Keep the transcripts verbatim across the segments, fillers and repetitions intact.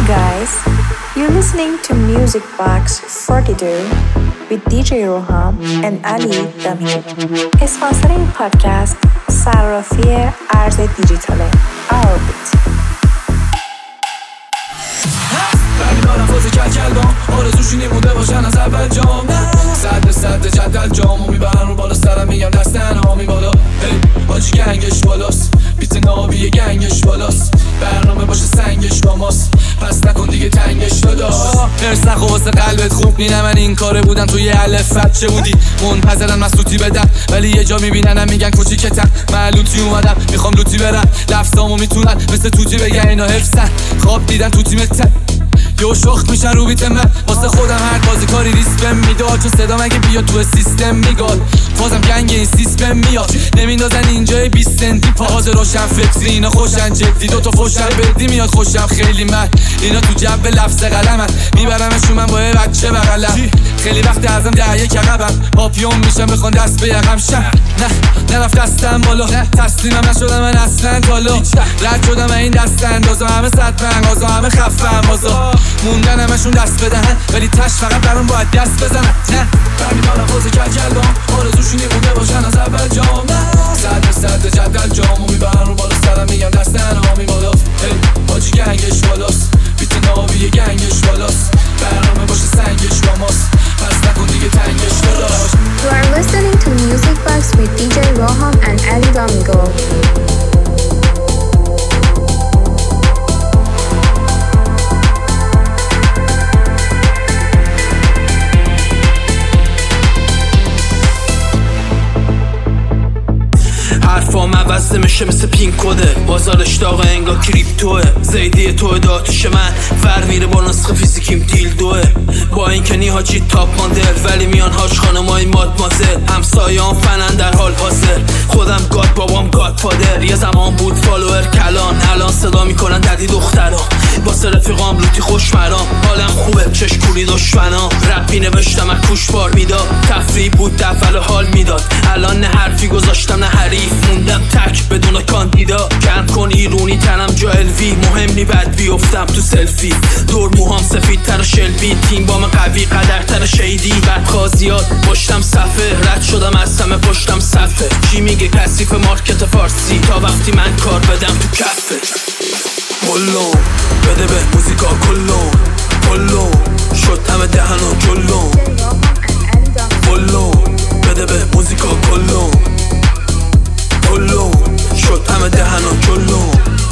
guys, you're listening to Music Box forty-two with دی جی روحام and علی دامیگو. اسپانسر این پادکست صرافی ارز دیجیتال Orbit. برمیدارم فاز کل کلام آرزوشونی بوده باشن از اول جام صد صد جدل جامو میبرن رو بالا سرم میگم دستن هامی بالا هی حاجی گنگش بالاست بیت نابی گنگش بالاست برنامه باشه سنگش با ماست پس نکن دیگه تنگش داداش مرس نخو واسه قلبت خوب اینه من این کاره بودم توی الف بچه بودی منتظرن مسلوطی بدم ولی یه جا میبیننم میگن کوچیکتم معلوطی اومدم میخوام لوتی برم لفظامو میتونن مثل توتی بگن اینا حفظن خواب دیدن تو تیمت یو شخت میشن رو بیت من واسه خودم هر بازی کاری ریسپم میداد چون صدا مگه بیاد تو سیستم میگاد فازم گنگ این سیستم میاد نمیندازن اینجای بیست سنتی پاز روشن فکری اینا خوشن جدی دوتا فوشن بدی میاد خوشم خیلی من اینا تو جب لفظ قلمن میبرمشون من با یه بچه بغلم خیلی وقت ازم ده یک عقبم پاپیون میشم بخوان دست به یقم شم نه نرفت دستم بالا تسلیمم نشدم من اصلا تالا رد شدم این دست اندازا همه صد منغازا همه خفم بازا موندن همشون دست بدهن ولی تش فقط برام باید دست بزنن نه برمیدارم فاز کل کلام آرزوشونی بوده باشن از اول جام صد صد جدل جامو میبرن رو بالا سرم میگم دستن هامی بالا هی حاجی گنگش بالاست بیت نابی گنگش بالاست برنامه باشه سنگش با ماست پس نکن دیگه تنگش داداش. You are listening to Music Box with دی جی Roham and Ali Domingo. حرفام عوضه میشه مثل پین کده بازارش داغه انگار کریپتوه زیدی توه داتوش من فر میره با نسخه فیزیکیم دیل دوه با این که نیهاچی تاپ ماندل ولی میان هاش خانمای ماد مازل همسایان فنن در حال حاضر خودم گاد بابام گاد فادر یه زمان بود فالوور کلان الان صدا میکنن ددی دختران واسه رفیقام لوتی خوشمرام حالم خوبه چشکولی دشمنام رپی نوشتم از کوش بار میداد تفریح بود دفل حال میداد الان نه حرفی گذاشتم نه حریف موندم تک بدون کاندیدا گرم کن ایرونی تنم جا الوی مهم نی بد بیفتم تو سلفی دور موهام سفید تر شلبی تیم بام قوی قدر تر شیدی بد خازیات پشتم صفه رد شدم از همه پشتم صفه چی میگه کثیف مارکت فارسی تا وقتی من کار بدم تو کفه کلون بده به موزیکا کلون کلون شد همه دهن و جلون کلون بده به موزیکا کلون کلون شد همه دهن و جلون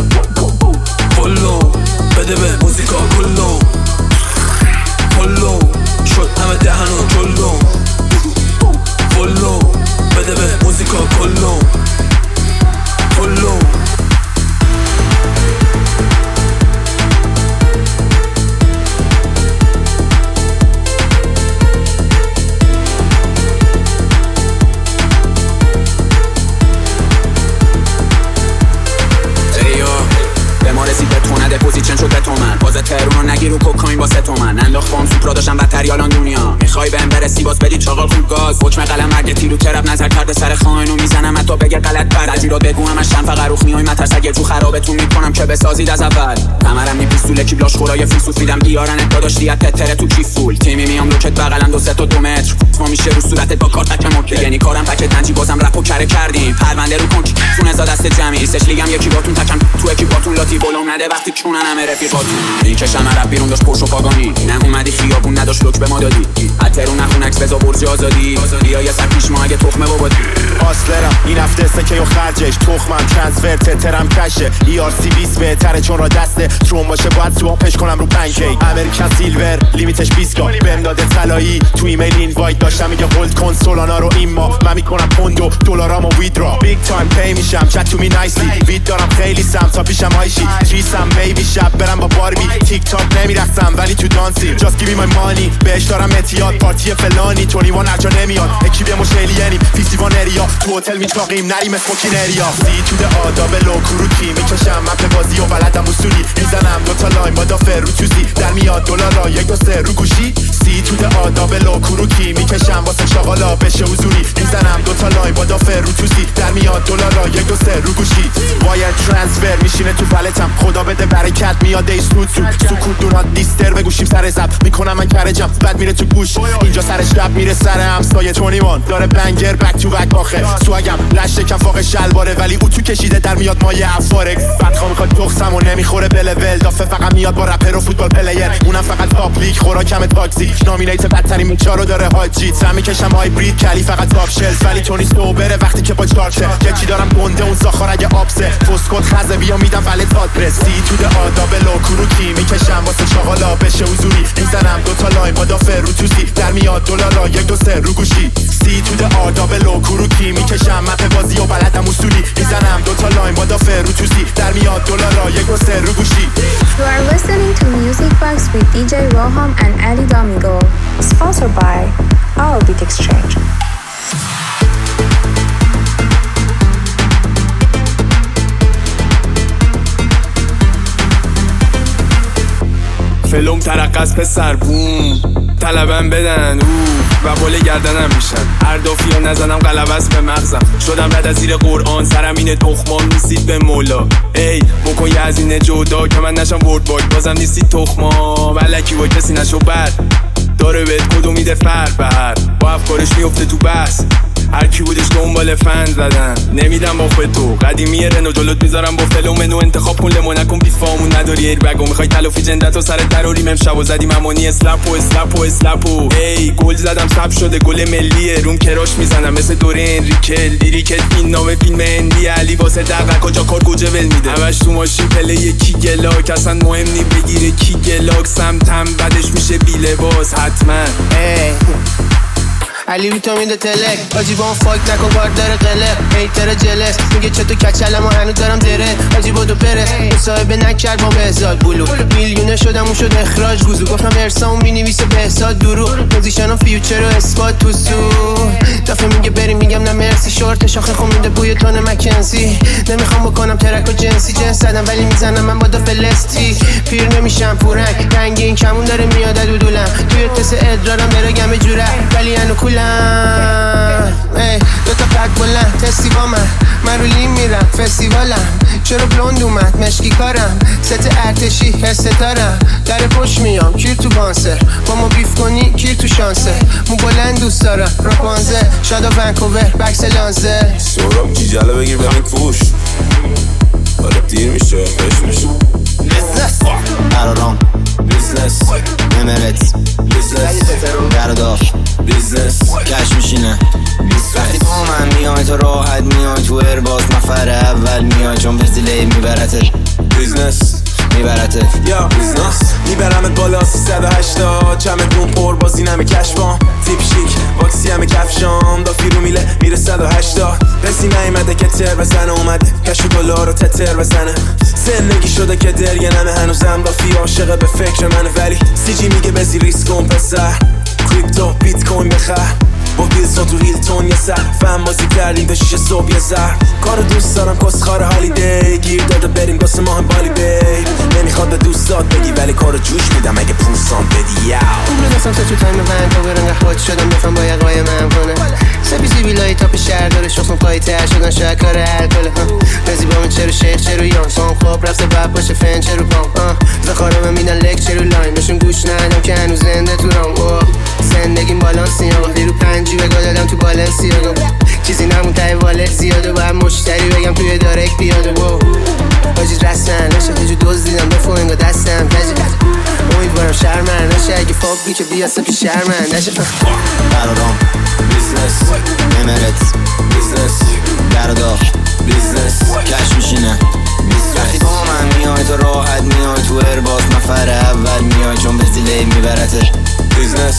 کلون بده به موزیکا کلون کلون شد همه دهن و جلون کلون بده به موزیکا کلون کلون پوزیشن شده تو من بازه ترونو نگیرو کوکاین واسه تو من انداخت بام سوپرا داشتم بدتر یالان دنیا میخوای بهم برسی باز بدی چاقال خوب گاز حکم قلم مرگ تیرو ترپ نظر کرده سر خائنو میزنم حتی بگه غلط بر تجیرا بگو همش شم فقط روخ میای مترس اگه تو خرابتون میکنم که بسازید از اول کمرم می پیستول کیبلاش خورای فیلسوف میدم دیارن داداش دیت تتره تو کیف فول تیمی میام لوکت بغلم دو سه تا دو متر ما میشه رو صورتت با کارت تکم اوکی یعنی کارم پک تنجی بازم رپو کره کردیم پرونده رو کنک چون ازا دست جمعی سش لیگم یکی باتون تکم تو اکیپاتون لاتی ولوم نده وقتی چونن همه رفیقاتون این چشم رپ بیرون داشت پرشو پاگانی نه اومدی خیابون نداشت لوک به ما دادی حتی رو نخون عکس بزا برج آزادی بیا یه سر پیش ما اگه تخمه بابادی آسلرم این هفته سکه و خرجش تخمم ترانسفر تترم کشه ای آر سی بیست بهتره چون را دسته تروم باشه باید سوام پش کنم رو پنکیک امریکن سیلور لیمیتش بیست کا بهم داده طلایی تو ایمیل اینوایت داشتم میگه هولد کن سولانا رو این ما من میکنم پوندو دلارامو ویدرا بیگ تایم پی میشم چت تو می نایسلی وید دارم خیلی سم تا پیشم هایشی تریسم بیبی شب برم با باربی تیک تاک نمیرقصم ولی تو دانسی just give me my money بهش دارم اعتیاد پارتی فلانی بیست و یک هرجا نمیاد اکیب مشکلیانیم پنجاه و یک اریا تو هتل میچاقیم نریم اسموکین اریا سی تو ده آداب لوکروتی میکشم مپ بازی و بلدم اصولی میزنم دوتا لاین با دافر رو چوزی در میاد دلارا یک دو سه رو گوشی سی سی تو ده آداب لاکوروکی میکشم واسه شاغالا بشه حضوری میزنم دوتا لاین با دافر رو توسی در میاد دلارا یک دو سه رو گوشی وایر ترانسفر میشینه تو پلتم خدا بده برکت میاد ای سود سود سکوت دونات دیستر بگوشیم سر زب میکنم من کرجم بعد میره تو گوش اینجا سرش رب میره سر همسایه توییوان داره بنگر بک تو بک باخه سوگم لش کم فوق شلواره ولی او تو کشیده در میاد مایه افارکس بدخواه میخواد دخسم و نمیخوره بلول دافه فقط میاد با رپر و فوتبال پلیر اونم فقط پابلیک خوراکم تاکسی نامینیت بدترین میچارو داره حاجی سم میکشم هایبرید کلی فقط تاپ شلز ولی تونی سوبره وقتی که با چارچه یکی دارم گنده اون ساخار اگه آبسه فسکوت خزه بیا میدم ولی تاد برسی تو ده آداب لاکوروکی میکشم واسه شاغالا بشه حضوری میزنم دوتا لاین با دافر رو توسی در میاد دلارا یک دو سه رو گوشی سی تو ده آداب لاکوروکی میکشم مپ بازی و بلدم اصولی میزنم دوتا لاین با دافر رو توسی در میاد دلارا یک دو سه رو گوشی. You are listening to Music Box with دی جی Roham and Ali Domingo, sponsored by Our Beat Exchange. فلوم ترقص پسر بوم طلبم بدن او و بول گردنم میشن هر دافیو نزنم قلبس به مغزم شدم رد از زیر قرآن سرم اینه تخمام نیستید به مولا ای بکن یه از اینه جدا که من نشم ورد باید بازم نیستید تخمام ولکی با کسی نشو بد داره بهت کدو میده فرد به هر با افکارش میفته تو بس هر کی بودش دنبال فن زدن نمیدم با خود تو قدیمی رنو جلوت میذارم با فلومنو انتخاب کن لمو نکن بیفامون نداری ایر بگو میخوای تلافی جندت و سر تروریم امشب و زدیم امانی اسلپ و اسلپ و اسلپ و ای گل زدم سب شده گل ملیه روم کراش میزنم مثل دوره انریکل دیریکت این نام فیلم هندی علی واسه دقیق کجا کار کجا ول میده همش تو ماشین پله یکی گلاک اصلا مهم نی بگیره کی گلاک سمتم بعدش میشه بی لباس حتما ای علی ویتامین ده تلک آجی با اون فاک نکن کار داره قلق هیتر جلس میگه چطور کچلم و هنو دارم دره آجی با دو پرس مصاحبه نکرد با بهزاد بلو میلیونه شدم اون شد اخراج گوزو گفتم ارسام مینویسه بهزاد دروغ موزیشن و فیوچر و اسپات تو سو دفعه میگه بریم میگم نه مرسی شورت شاخه خون میده بوی تون مکنزی نمیخوام بکنم ترک و جنسی جنس زدم ولی میزنم من با دو فلستی پیر نمیشم پورنگ رنگی این کمون داره میاد دودولم توی تس ادرارم داره گمه جوره ولی انو کولم ای دو تا پک بلند تستی با من من رو لیم میرم فستیوالم چرا بلوند اومد مشکی کارم ست ارتشی هستتارم در پشت میام کیر تو بانسر با ما بیف کنی کیر تو شانسه مو بلند دوست دارم راپانزه شادا ونکوور بکس لانزه سوراب جیجاله بگیر بمین کوش حالا دیر میشه بش میشه بیزنس قرارام بیزنس امرت بیزنس گرداف بیزنس کش میشینه وقتی با من میای تو راحت میای تو ارباز نفر اول میای چون برزیلی میبرته بیزنس میبرته یا بیزنس میبرمت بالا سیصد و هشتاد چمت روم پر بازی نمی کشفام تیپ شیک واکسی همه کفشام دا فیرو میله میره صد و هشتاد رسی نیمده که تر بزنه اومده کشو دلار رو تتر بزنه زندگی شده که درگه نمه هنوزم دا فی عاشقه به فکر منه ولی سی جی میگه بزی ریسک کن پسر کریپتو بیت کوین بخر با ویلسون تو هیلتون یه سر فهم بازی کردیم تا شیش صبح یه زر کارو دوست دارم کسخار هالیدی گیر داده بریم واسه ماه بالی بی نمیخواد به دوستات بگی ولی کارو جوش میدم اگه پورسان بدی یاو عمره دستم سه تو تایم وند تا برنگه خود شدم بفهم با یقای من کنه سبیزی بیلایی تاپ شهر داره شخصم پایی تر شدن شاید کار الکل رزی با من چرو شیخ چرو یان سام خواب رفته بب باشه فن چرو پام زخارم میدن لک چرو لاین بشون گوش ندم که هنوز زنده تو رام زندگیم بالانسی هم دیرو پنجی بگاه دادم تو بالانسی هم چیزی نمون تای والت زیاده باید مشتری بگم توی دارک بیاده و باجی رسن نشه تجو دوز دیدم بفو انگا دستم تجی امیدوارم شرمن نشه اگه فاقی که بیاسته پی شرمن نشه قرارام بیزنس امرت بیزنس گرداف بیزنس کش میشینه وقتی با من میای تو راحت میای تو ارباز نفر اول میای چون برزیلی میبرته بیزنس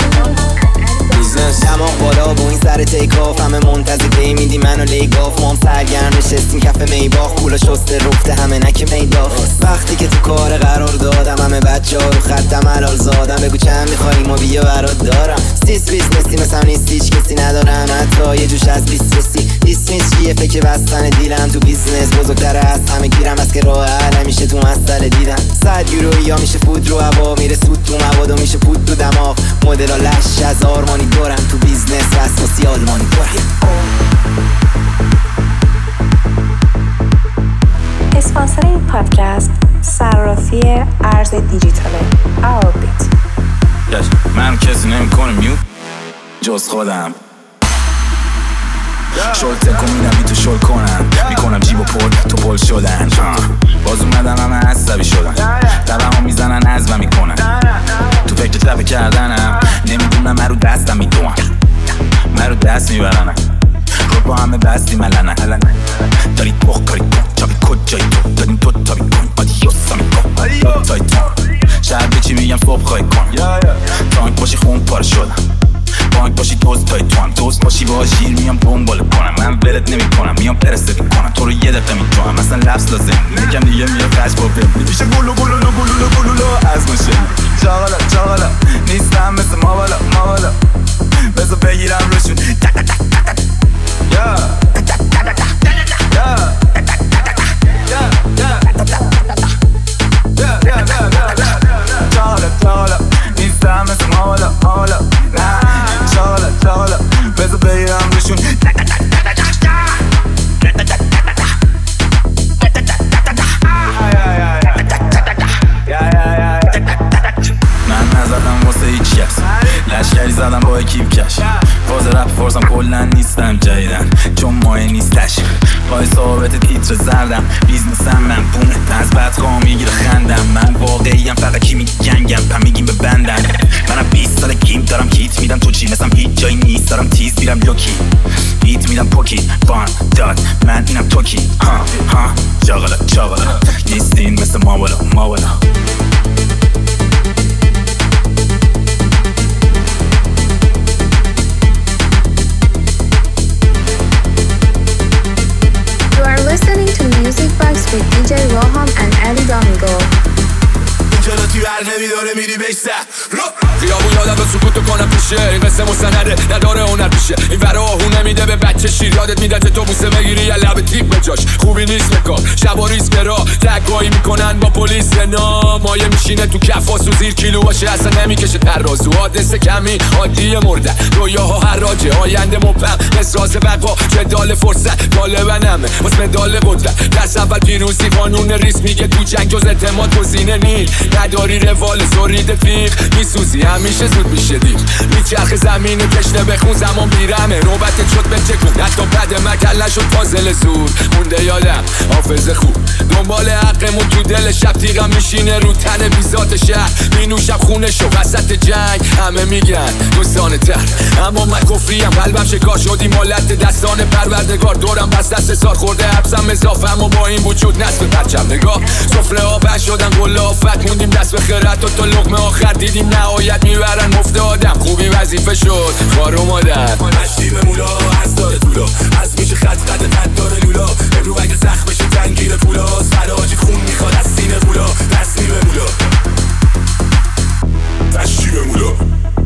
بیزنس دماغ بالا با این سر تیک آف همه منتظر پی میدی منو لیگاف مام سرگرم نشستیم کف میباخ پولا شسته رفته همه نک میداف وقتی که تو کار قرار دادم همه بد بچه ها رو خطم حلال زادم. بگو چند میخوایی ما بیا برات دارم. سیس بیزنسی مثل نیست هیچ کسی ندارم، حتی یه جوش از بیست رسی. بیست نیست چیه فکر بستن دیلم تو بیزنس بزرگتره از همه گیرم. از که راه حل میشه تو مسئله دیدم. صد یورو یا میشه فود رو هوا، میره سود تو مواد و میشه پود تو دماغ. مدل لش از آرمانی دارم تو بیزنس اساسی آلمانی دارم. اسپانسر این پادکست صرافی ارز دیجیتاله Orbit. من کسی نمیکنه میوت جز خودم. شل تکو میدم بی تو شل کنم، میکنم جیب و پر تو پل شدن. باز اومدن همه عصبی شدن، تبه ها میزنن عزبه میکنن. تو فکر تبه کردنم نمیدونم من رو دستم میدونم، من رو دست میبرنم. رو با همه بستی ملنه داری بخ کاری کن چاپی کجایی تو داریم تو تابی کن آدیوسا میکن تای تو شهر به چی میگم صبح خواهی کن. تانک باشی خون پاره شدم، بانک باشی دوست تای تو هم دوست باشی با شیر میام دنبال کنم. من ولت نمی کنم میام پرستت میکنم تو رو یه دقیقه میتونم مثلا لفظ لازم میگم دیگه میام قش با بیم میشه گلو گلو گلو گلو گلو از مشه چاقالا چاقالا نیستم مثل ما بالا ما بالا بذار بگیرم روشون تک تک تک تک یا تک تک تک تک یا تک تک تک تک یا چاقالا چاقالا نیستم مثل ما بالا ما بالا نه چاقالا چاقالا بذار بگیرم روشون تک تک تک تک من نزدم واسه هیچ کس، لشکری زدم با اکیب کش. فاز رپ فورسم کلن نیستم جدیدن چون مایه نیستش. پای ثابت تیتر زردم بیزنسم من بونه از بدخواه میگیره خندم. من واقعیم فقط کی میگنگم پم میگیم به بندن. منم بیست سال گیم دارم هیت میدم تو چی مثلا هیچ جایی نیست دارم تیز میرم لوکی هیت میدم پوکی فان داد من اینم توکی ها ها چاقالا چاقالا نیستین مثل ما بالا ما بالا. Listening to Music Box with دی جی Roham and Ali Domingo. جلاتی بر نمیداره میری بیسته خیابون یادم به سکوتو کنم پیشه. این قصه مستنده نداره هنر پیشه. این ور آهو نمیده به بچه شیر. یادت میده تو بوسه بگیری یا لب تیپ به جاش. خوبی نیست بکار شب و ریز برا تگایی میکنن با پلیس نام. مایه میشینه تو کفاس و زیر کیلو باشه اصلا نمیکشه ترازو. حادثه کمی عادی مرده رویاها حراجه آینده مبهم احساس بقا جدال فرصت غالبنمه واسه مدال قدرت. دست اول پیروزی قانون ریس میگه تو جنگ جز اعتماد گزینه نیست. نداری روال زورید تیغ میسوزی همیشه زود میشه دیر. میچرخ زمین کشته بخون زمان بیرمه نوبتت شد به چکون. حتی بد مکل نشد پازل زور مونده یادم حافظه خوب. دنبال حقمون تو دل شب تیغم میشینه رو تن بیزات شهر. مینوشم خونشو وسط جنگ همه میگن دوستان تر اما من کفریم قلبم شکار شدی مالت دستان پروردگار. دورم بس دست سار خورده حبسم اضافه اما با این وجود نصف پرچم نگاه. سفره ها بش شدن گل آفت موندیم دست به خیرت و تا لقمه آخر دیدیم نهایت میبرن مفت آدم. خوبی وظیفه شد خار اومدن مشتی به مولا از داره طولا از میشه خط قد قد داره لولا. امرو اگه سخت بشه تنگیر پولا سراجی خون میخواد از سینه پولا. دستی به مولا مشتی به مولا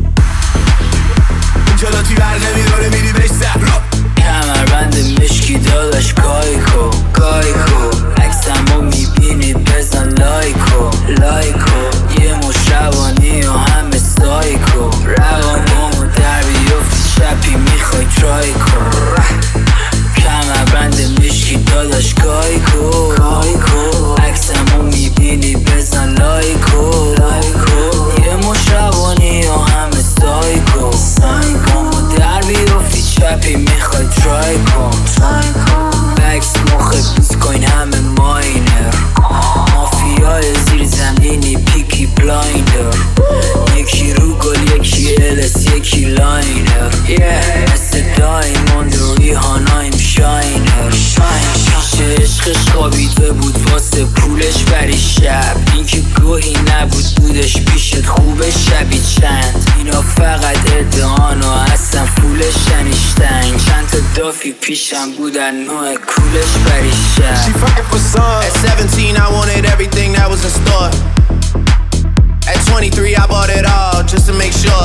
جلاتی بر نمیداره میری بیسته کمربند مشکی داداش گایکو گایکو عکسمو میبینی بزن لایکو لایکو یه مشروانی و همه سایکو روانیمو در بیفتی چپی میخوای ترای کن. کمربند مشکی داداش گایکو گایکو عکسمو میبینی بزن لایکو لایکو یه مشروانی و همه سایکو سایکو در بیفتی چپی میخوای ترای کن. بکس مخ بیتکوین همه ماینر مافیای زیر زمینی پیکی بلایندر. یکی رو گل یکی الس یکی لاینر مثل دایموند و ریحانایم شاینر. پیش عشقش خوابیده بود واسه پولش بری شب. این که گوهی نبود بودش پیشت خوبه شبی چند. اینا فقط ادعان و اصلا فولش شنیشتن. چند تا دافی پیشم بودن نوع کولش بری شب. She fucking for sun. At seventeen I wanted everything that was in store. twenty-three, I bought it all just to make sure.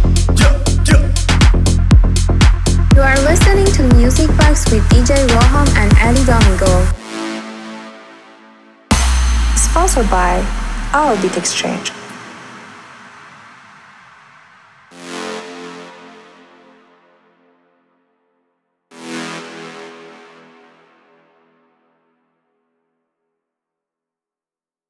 You are listening to Music Box with D J Roham and Ali Domingo. Sponsored by Our Beat Exchange.